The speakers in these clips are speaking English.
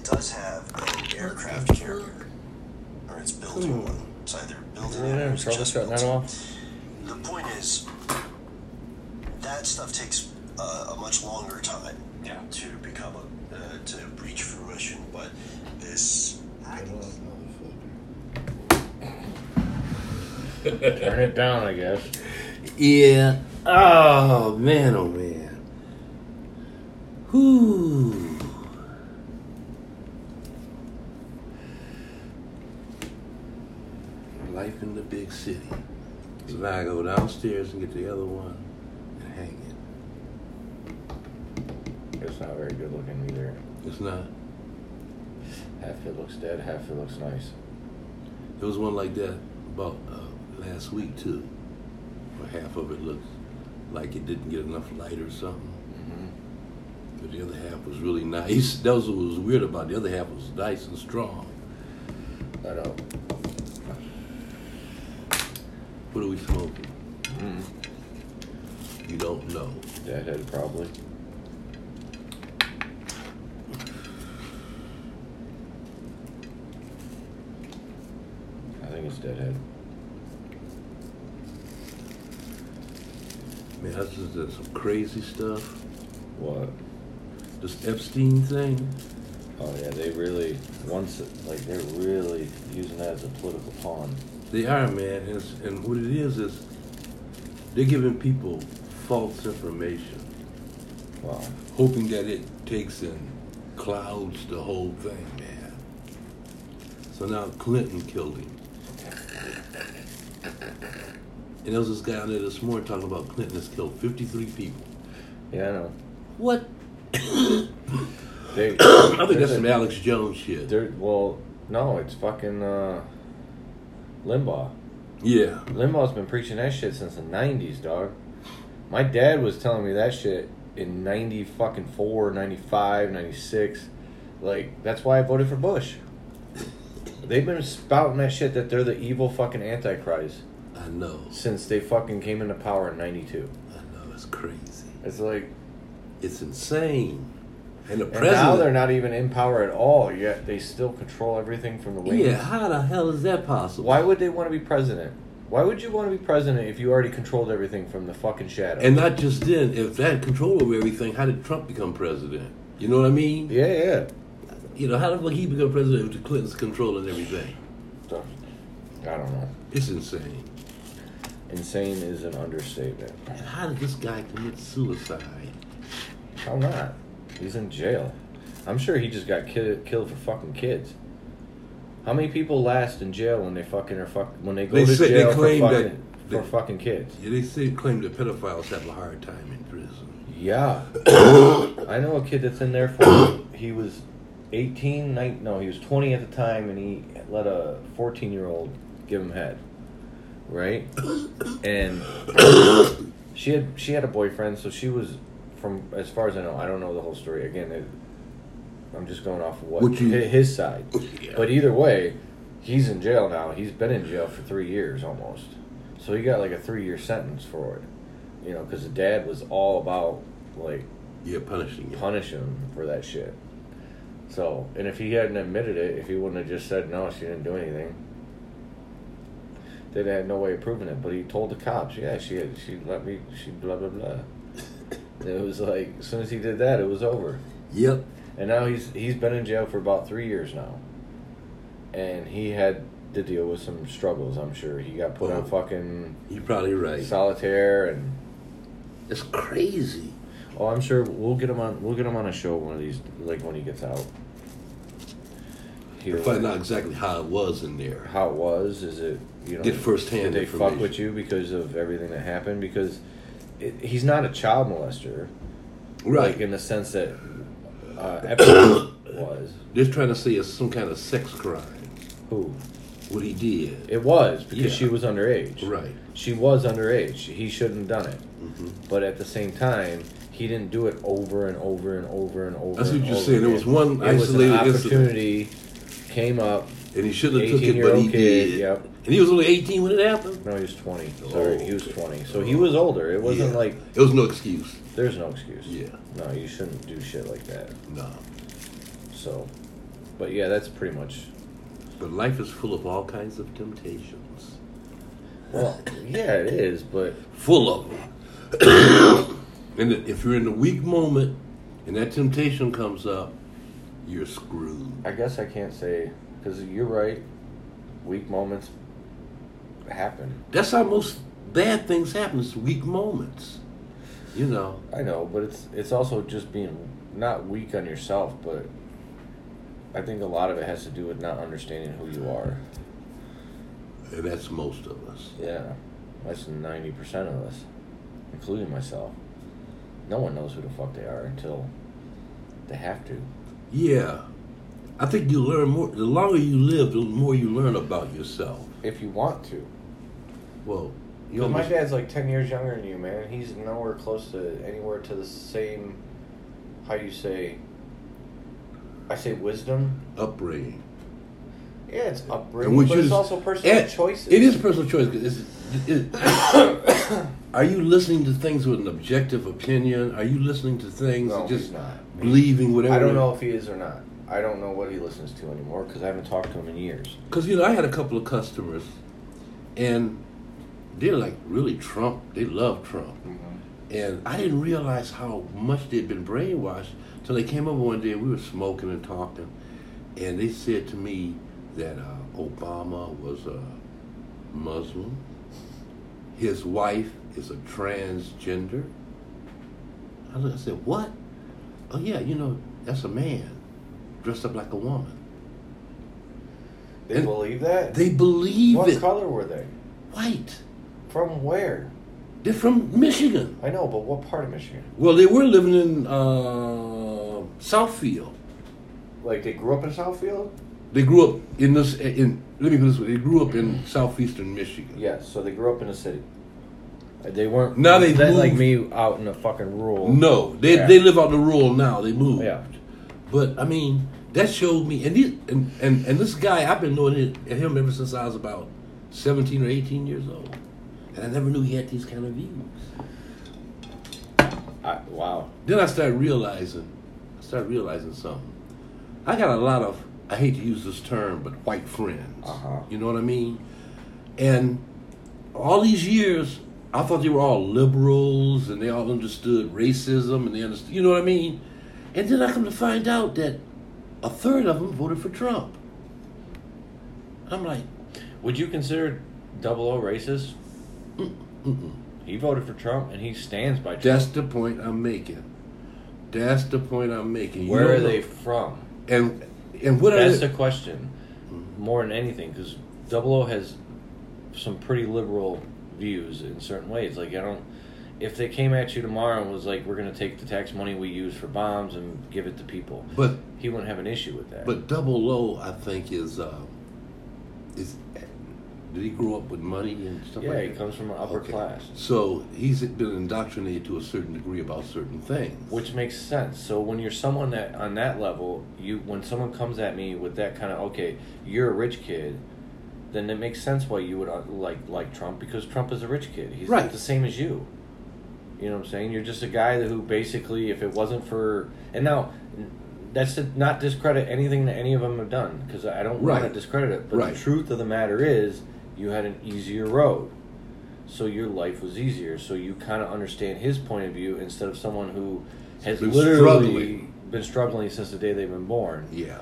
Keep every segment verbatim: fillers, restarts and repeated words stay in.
it does have an aircraft carrier, or it's building one. It's either building it or it's just built that off. The point is, that stuff takes uh, a much longer time yeah. to become a, uh, to reach fruition. But this, turn it down, I guess. Yeah. Oh man, oh man. Whoo. Life in the big city. So now I go downstairs and get the other one and hang it. It's not very good looking either. It's not. Half it looks dead, half it looks nice. There was one like that about uh, last week too, where half of it looked like it didn't get enough light or something. Mm-hmm. But the other half was really nice. That was what was weird about it. The other half was nice and strong. I know. What are we smoking? Mm. You don't know. Deadhead, probably. I think it's Deadhead. Man, that's just that's some crazy stuff. What? This Epstein thing. Oh yeah, they really once like they're really using that as a political pawn. They are, man, and, it's, and what it is is they're giving people false information. Wow. Hoping that it takes and clouds the whole thing, man. So now Clinton killed him. And there was this guy out there this morning talking about Clinton has killed fifty-three people. Yeah, I know. What? They, I think that's some Alex Jones shit. Well, no, it's fucking uh, Limbaugh. Yeah. Limbaugh's been preaching that shit since the nineties, dog. My dad was telling me that shit in ninety fucking four, ninety-five, ninety-six. Like, that's why I voted for Bush. They've been spouting that shit that they're the evil fucking Antichrist. I know. Since they fucking came into power in ninety-two. I know, it's crazy. It's like... It's insane. And the and president... now they're not even in power at all, yet they still control everything from the wings. Yeah, how the hell is that possible? Why would they want to be president? Why would you want to be president if you already controlled everything from the fucking shadow? And not just then, if they had control over everything, how did Trump become president? You know what I mean? Yeah, yeah. You know, how the fuck he become president if the Clintons controlling everything? So, I don't know. It's insane. Insane is an understatement. And how did this guy commit suicide? How not? He's in jail. I'm sure he just got ki- killed for fucking kids. How many people last in jail when they fucking are fuck when they go They to say- jail they for claim fucking, that- for they- fucking kids? Yeah, they say claim that pedophiles have a hard time in prison. Yeah. I know a kid that's in there for he was eighteen, nineteen, no, he was twenty at the time, and he let a fourteen-year-old give him head. Right? And she had she had a boyfriend, so she was, from as far as I know, I don't know the whole story. Again, it, I'm just going off of what Would you- his side. Yeah. But either way, he's in jail now. He's been in jail for three years almost. So he got like a three-year sentence for it. You know, because the dad was all about, like, Yeah, punishing you. punish him for that shit. So, and if he hadn't admitted it, if he wouldn't have just said, no, she didn't do anything, they'd had no way of proving it. But he told the cops, yeah, she had, she let me, she blah, blah, blah. It was like, as soon as he did that, it was over. Yep. And now he's he's been in jail for about three years now. And he had to deal with some struggles, I'm sure. He got put Oh, on fucking You're probably right. solitaire, and It's crazy. oh, I'm sure we'll get him on we'll get him on a show one of these, like when he gets out. We'll find out exactly how it was in there. How it was, is it, you know, Get firsthand did they information. fuck with you because of everything that happened? Because it, he's not a child molester, Right. like in the sense that uh, Epstein was. They're trying to say it's some kind of sex crime. Who? What he did. It was, because Yeah. she was underage. Right. She was underage. He shouldn't have done it. Mm-hmm. But at the same time, he didn't do it over and over and over and over. That's what and you're over saying. There again. was one It was an isolated incident. opportunity, came up. And he shouldn't have took it, but eighteen-year-old he kid, did. yep. And he was only eighteen when it happened? No, he was twenty. Oh, Sorry, he was okay. twenty. So he was older. It wasn't Yeah. like... It was no excuse. There's no excuse. Yeah. No, you shouldn't do shit like that. No. So, But yeah, that's pretty much. But life is full of all kinds of temptations. Well, yeah, it is, but Full of them. And if you're in a weak moment and that temptation comes up, you're screwed. I guess I can't say, because you're right, weak moments happen. That's how most bad things happen, is weak moments. You know. I know, but it's it's also just being not weak on yourself, but I think a lot of it has to do with not understanding who you are. And that's most of us. Yeah, that's ninety percent of us, including myself. No one knows who the fuck they are until they have to. Yeah. I think you learn more. The longer you live, the more you learn about yourself. If you want to. Well, you Because my almost, dad's like ten years younger than you, man. He's nowhere close to anywhere to the same, how you say, I say wisdom. upbringing. Yeah, it's And upbringing, which but it's is- also personal and choices. It is personal choice. 'Cause It's, it, are you listening to things with an objective opinion? Are you listening to things No, and just he's not. believing whatever? I don't know if he is or not. I don't know what he listens to anymore because I haven't talked to him in years. Because, you know, I had a couple of customers, and they're like really Trump. They love Trump. And I didn't realize how much they'd been brainwashed till they came over one day and we were smoking and talking. And they said to me that uh, Obama was a Muslim. His wife is a transgender. I looked, I said, what? Oh, yeah, you know, that's a man dressed up like a woman. They And believe that? They believe What it. color were they? White. From where? They're from Michigan. I know, but what part of Michigan? Well, they were living in uh, Southfield. Like they grew up in Southfield? They grew up in this. In let me put it this way: they grew up in southeastern Michigan. Yes, so they grew up in a city. Uh, They weren't. Now they've that like moved- me out in a fucking rural. No, they Yeah. they live out in the rural now. They moved. Yeah. But I mean, that showed me, and these, and, and and this guy, I've been knowing him, him ever since I was about seventeen or eighteen years old, and I never knew he had these kind of views. I, wow. Then I started realizing, I started realizing something. I got a lot of, I hate to use this term, but white friends. Uh-huh. You know what I mean? And all these years, I thought they were all liberals and they all understood racism and they understood, you know what I mean? And then I come to find out that a third of them voted for Trump. I'm like, Would you consider Double O racist? mm-mm. He voted for Trump and he stands by Trump. That's the point I'm making. That's the point I'm making. You Where don't are know- they from? And and what That's are they? the question, more than anything, because Double O has some pretty liberal views in certain ways. Like I don't, if they came at you tomorrow and was like, "We're going to take the tax money we use for bombs and give it to people," But he wouldn't have an issue with that. but Double O, I think, is uh, is did he grow up with money and stuff yeah, like he that? comes from an upper Okay. class, So he's been indoctrinated to a certain degree about certain things. which makes sense. So when you're someone that on that level, you when someone comes at me with that kind of okay, you're a rich kid. Then it makes sense why you would uh, like like Trump because Trump is a rich kid. He's Right. the same as you. You know what I'm saying? You're just a guy that who basically, if it wasn't for, and now that's to not discredit anything that any of them have done because I don't want to Right. discredit it. But Right. the truth of the matter is, you had an easier road, so your life was easier. So you kind of understand his point of view instead of someone who has Been literally struggling. been struggling since the day they've been born. Yeah.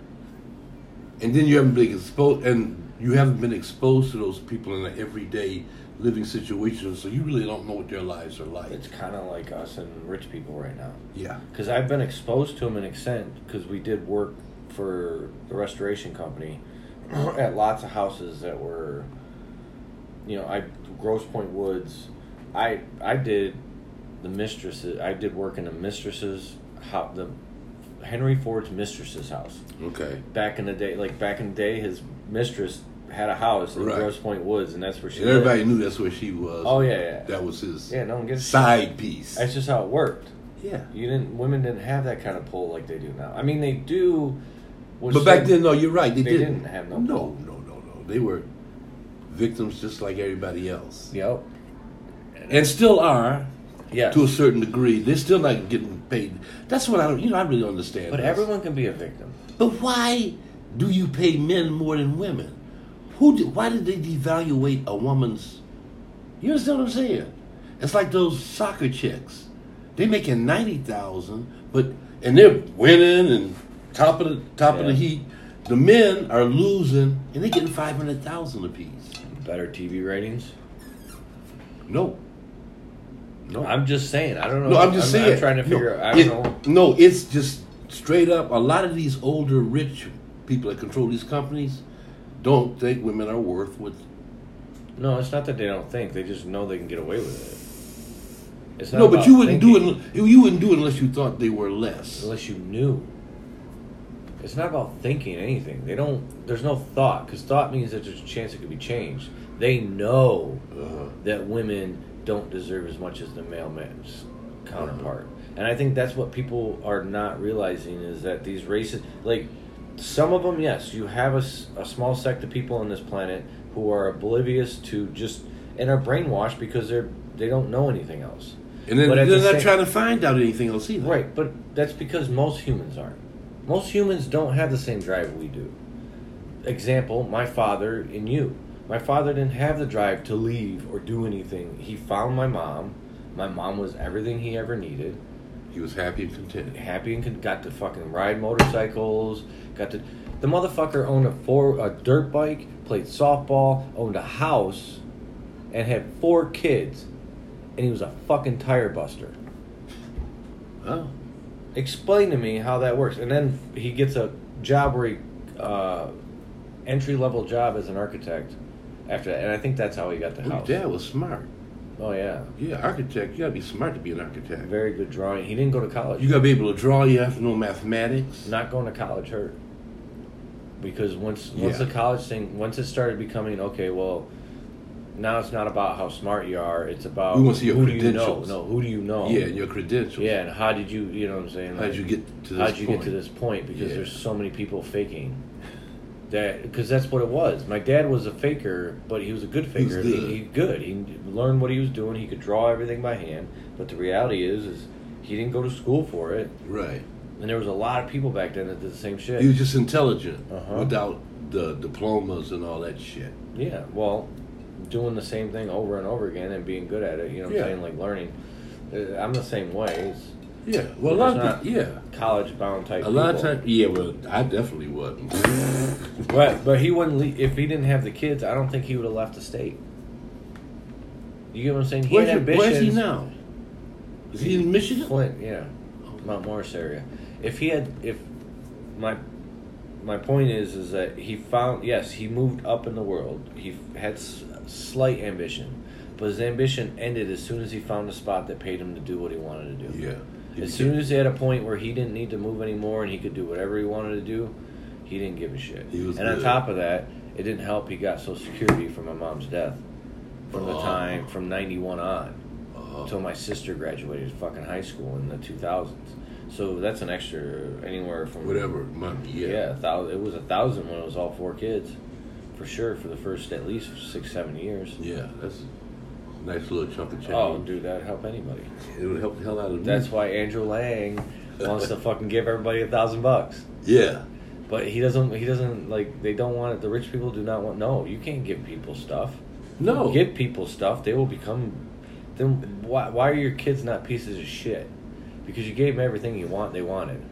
And then you haven't been exposed, and you haven't been exposed to those people in an everyday living situation, so you really don't know what their lives are like. It's kind of like us and rich people right now. Yeah. Because I've been exposed to them in extent because we did work for the restoration company at lots of houses that were, you know, I Grosse Point Woods. I I did the mistresses. I did work in the mistresses house, the Henry Ford's mistress's house. Okay. Back in the day, like back in the day, his mistress had a house in Right. Grosse Point Woods, and that's where she. And everybody lived. knew that's where she was. Oh yeah, yeah. That was his Yeah, no one gives a side piece. That's just how it worked. Yeah. You didn't. Women didn't have that kind of pull like they do now. I mean, they do. with But back certain- then, no, you're right. They, They didn't. didn't have no No, pull. no, no, no. They were victims just like everybody else. Yep. And still are, Yes. to a certain degree. They're still not getting pay. That's what I don't. You know, I really don't understand. But this. everyone can be a victim. But why do you pay men more than women? Who? Did, why did they devaluate a woman's? You understand what I'm saying? It's like those soccer chicks. They making ninety thousand, but and they're winning and top of the top yeah. of the heat. The men are losing, and they're getting five hundred thousand apiece. Better T V ratings? No. No. I'm just saying. I don't know. No, I'm just I'm, saying. I'm trying to figure no, out. I it, don't know. No, it's just straight up. A lot of these older, rich people that control these companies don't think women are worth what. No, it's not that they don't think. They just know they can get away with it. It's not no, but you wouldn't thinking, do it. You wouldn't do it unless you thought they were less. Unless you knew. It's not about thinking anything. They don't. There's no thought, because thought means that there's a chance it could be changed. They know uh-huh. that women don't deserve as much as the male man's counterpart, uh-huh. and I think that's what people are not realizing is that these races, like some of them, yes, you have a, a small sect of people on this planet who are oblivious to just and are brainwashed because they're they don't know anything else. And then they're the not same, trying to find out anything else either. Right, but that's because most humans aren't. Most humans don't have the same drive we do. Example, my father and you. My father didn't have the drive to leave or do anything. He found my mom. My mom was everything he ever needed. He was happy and content. Happy and con- got to fucking ride motorcycles. Got to... The motherfucker owned a four a dirt bike, played softball, owned a house, and had four kids. And he was a fucking tire buster. Oh. Explain to me how that works. And then he gets a job where he... Uh, entry-level job as an architect after that. And I think that's how he got the well, house. Your dad was smart. Oh, yeah. Yeah, architect. You got to be smart to be an architect. Very good drawing. He didn't go to college. You got to be able to draw. You have to know mathematics. Not going to college hurt. Because once once yeah. the college thing, once it started becoming, okay, well, now it's not about how smart you are. It's about we want to see your who credentials. do you know? No, who do you know? Yeah, your credentials. Yeah, and how did you, you know what I'm saying? How did you get to this How point? did you get to this point? Because yeah. there's so many people faking. That because that's what it was. My dad was a faker, but he was a good faker. He was good. He, he good. He learned what he was doing. He could draw everything by hand. But the reality is, is he didn't go to school for it. Right. And there was a lot of people back then that did the same shit. He was just intelligent uh-huh. without the diplomas and all that shit. Yeah. Well, doing the same thing over and over again and being good at it. You know what yeah. I'm saying? Like learning. I'm the same way. It's, Yeah, well, a lot of people, yeah, college-bound type. A lot people. of times, yeah. Well, I definitely wasn't. Right, but he wouldn't. Leave, if he didn't have the kids, I don't think he would have left the state. You get what I'm saying? He where's, had ambitions. Where's he now? Is he in Michigan? Flint, yeah, Mount Morris area. If he had, if my my point is, is that he found. Yes, he moved up in the world. He had s- slight ambition, but his ambition ended as soon as he found a spot that paid him to do what he wanted to do. Yeah. As soon as he had a point where he didn't need to move anymore and he could do whatever he wanted to do, he didn't give a shit. He was and good. On top of that, it didn't help he got Social Security from my mom's death. From the oh. time, from ninety-one on. Oh. Until my sister graduated fucking high school in the two thousands. So that's an extra anywhere from... Whatever, money, yeah. Yeah, thousand, it was a thousand when it was all four kids. For sure, for the first at least six, seven years. Yeah, that's... Nice little chunk of change. Oh, dude, that'd help anybody. It would help the hell out of me. That's why Andrew Lang wants to fucking give everybody a thousand bucks. Yeah. But he doesn't, he doesn't, like, they don't want it. The rich people do not want, no, you can't give people stuff. No. You give people stuff, they will become, then why, why are your kids not pieces of shit? Because you gave them everything you want, they wanted.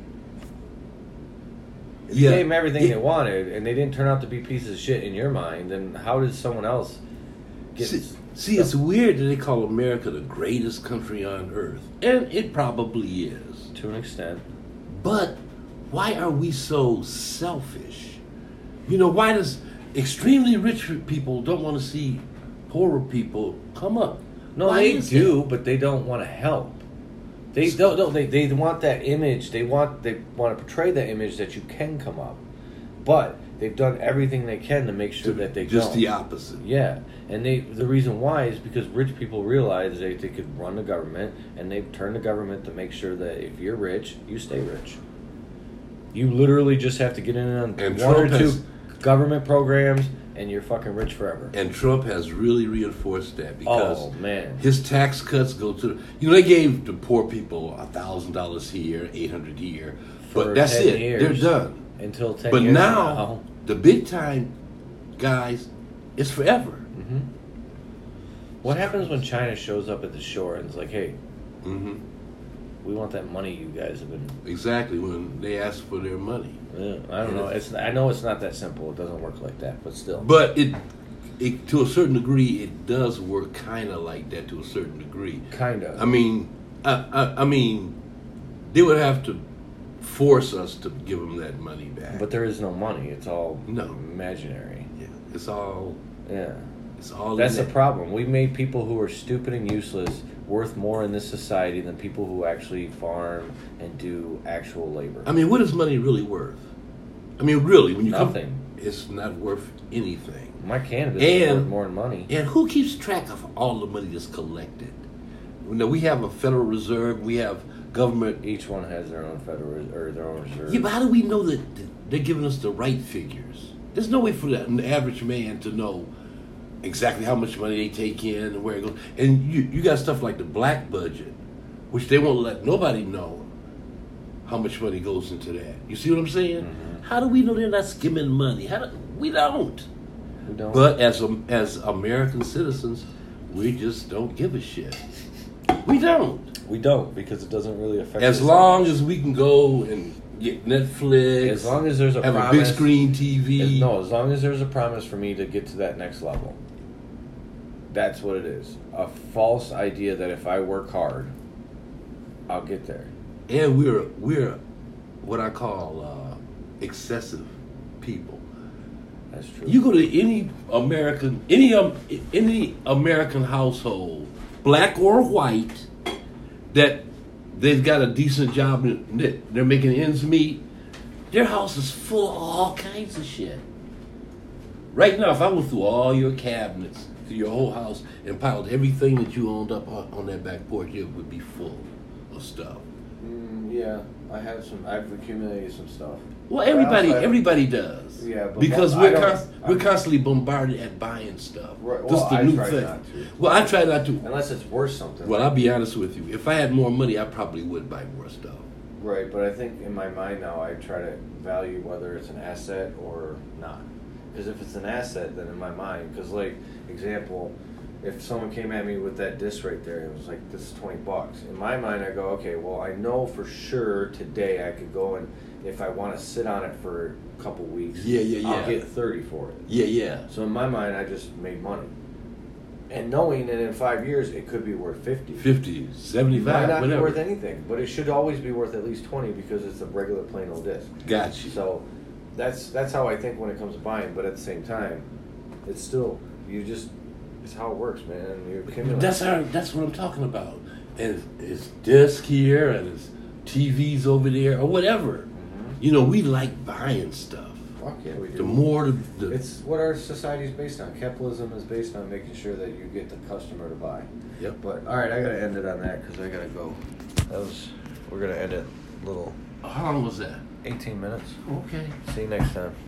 If yeah. you gave them everything yeah. they wanted, and they didn't turn out to be pieces of shit in your mind, then how did someone else get... See, see it's weird that they call America the greatest country on earth. And it probably is. To an extent. But why are we so selfish? You know, why does extremely rich people don't want to see poorer people come up? No, why they do, that? but they don't want to help. They don't. No, they they want that image. They want they want to portray that image that you can come up, but they've done everything they can to make sure to, that they just don't. the opposite. Yeah, and they the reason why is because rich people realize they they could run the government, and they've turned the government to make sure that if you're rich, you stay rich. You literally just have to get in on and one Trump or two has, government programs, and you're fucking rich forever. And Trump has really reinforced that because oh man, his tax cuts go to the, you know they gave the poor people a thousand dollars here, eight hundred here, For but that's ten it. years. They're done. Until ten But years now, from now. the big time guys, it's forever. Mm-hmm. What happens when China shows up at the shore and is like, "Hey, Mm-hmm. we want that money you guys have been." Exactly when they ask for their money. Yeah, I don't know. It's I know it's not that simple. It doesn't work like that, but still. But it, it to a certain degree, it does work kind of like that to a certain degree. Kind of. I mean, I, I, I mean, they would have to force us to give them that money back. But there is no money. It's all No. imaginary. Yeah, it's all. Yeah. It's all. That's in the that. problem. We made people who are stupid and useless worth more in this society than people who actually farm and do actual labor. I mean, what is money really worth? I mean, really, when you Nothing. come, it's not worth anything. My cannabis is And- worth more than money. And who keeps track of all the money that's collected? You know, we have a Federal Reserve. We have government. Each one has their own federal res- or their own reserve. Yeah, but how do we know that they're giving us the right figures? There's no way for the an average man to know exactly how much money they take in and where it goes. And you, you got stuff like the black budget, which they won't let nobody know how much money goes into that. You see what I'm saying? Mhm. How do we know they're not skimming money? How do, we don't. We don't. But as a, as American citizens, we just don't give a shit. We don't. we don't because it doesn't really affect As us. long as we can go and get Netflix, As long as there's a have promise, a big screen T V. As, no, as long as there's a promise for me to get to that next level. That's what it is. A false idea that if I work hard, I'll get there. And we're we're what I call uh, excessive people. That's true. You go to any American any um, any American household, black or white, that they've got a decent job and that they're making ends meet. Their house is full of all kinds of shit. Right now, if I went through all your cabinets, through your whole house, and piled everything that you owned up on, on that back porch, it would be full of stuff. Mm, yeah, I have some. I've accumulated some stuff. Well, everybody, I also have- everybody does. Yeah, but because I we're don't- const- we're constantly bombarded at buying stuff. Right, This well, is the I new try thing. not to. Well, I try not to. Unless it's worth something. Well, I'll be honest with you. If I had more money, I probably would buy more stuff. Right, but I think in my mind now, I try to value whether it's an asset or not. Because if it's an asset, then in my mind, because like, example, if someone came at me with that disc right there, it was like, this is twenty bucks. In my mind, I go, okay, well, I know for sure today I could go and, if I want to sit on it for a couple weeks, Yeah, yeah, yeah. I'll get thirty for it. Yeah, yeah. So in my mind, I just made money. And knowing that in five years, it could be worth fifty. fifty, It might seventy-five, not be whatever. worth anything, but it should always be worth at least twenty because it's a regular plain old disc. Got you. So that's that's how I think when it comes to buying. But at the same time, it's still you just it's how it works, man. You accumulate. That's how. That's what I'm talking about. And it's disc here, and it's T Vs over there, or whatever. Mhm. You know, we like buying stuff. Fuck yeah, we do. The more the, the It's what our society is based on. Capitalism is based on making sure that you get the customer to buy. Yep. But all right, I gotta end it on that because I gotta go. That was we're gonna end it a little How long was that? eighteen minutes. Okay. See you next time.